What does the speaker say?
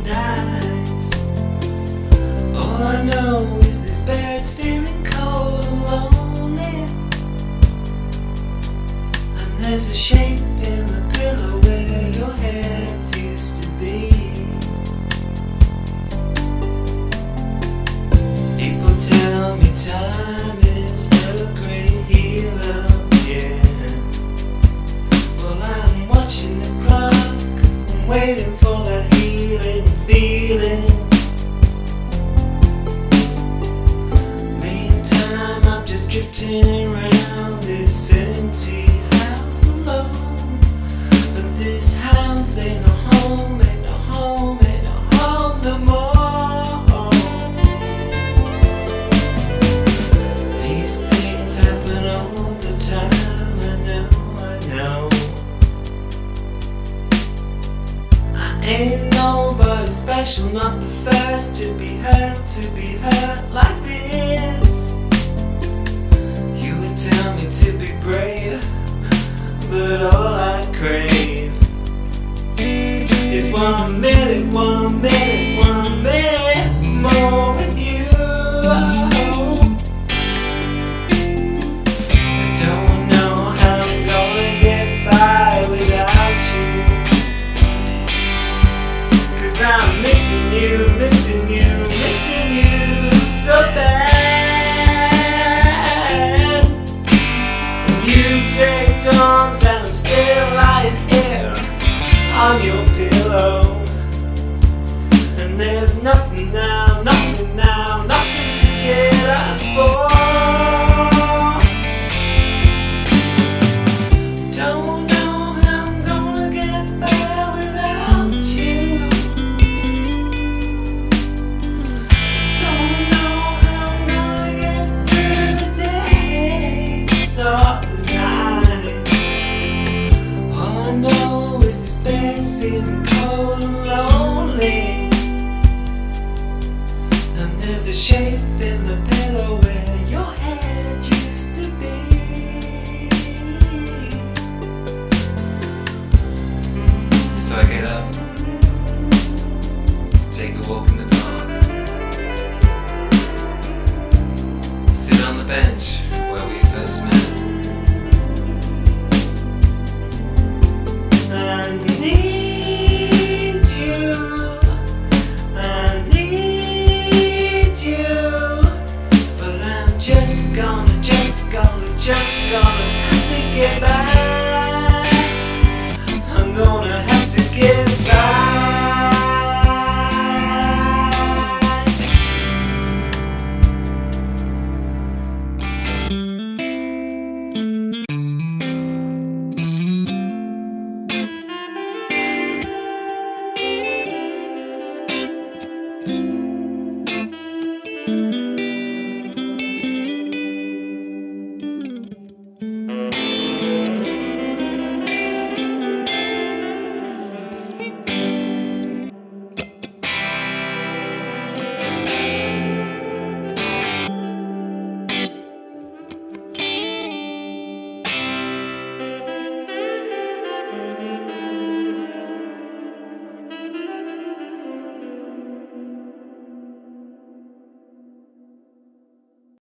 nights. All I know is this bed's feeling cold and lonely, and there's a shape in the pillow where your head used to be. People tell me time is a great healer, yeah. Well, I'm watching the clock, I'm waiting for that healing feeling. Meantime, I'm just drifting around this empty house alone. But this house ain't no home, ain't no home, ain't no home no more. These things happen all the time, I know. I ain't nobody special, not the first to be hurt like this. You would tell me to be brave, but all I crave is 1 minute more with you. I don't know how I'm gonna get by without you, 'cause I'm missing you so bad. And you take turns and I'm still lying here on your pillow. And there's nothing to get up for. Don't know how I'm gonna get by without you. Don't know how I'm gonna get through the days or nights. All I know is this bed's feeling cold and lonely, and there's a shape in the pillow where your head used to be. So I get up, take a walk in the park, sit on the bench where we first met. I need you, but I'm just gonna have to get by. I'm gonna have to get by.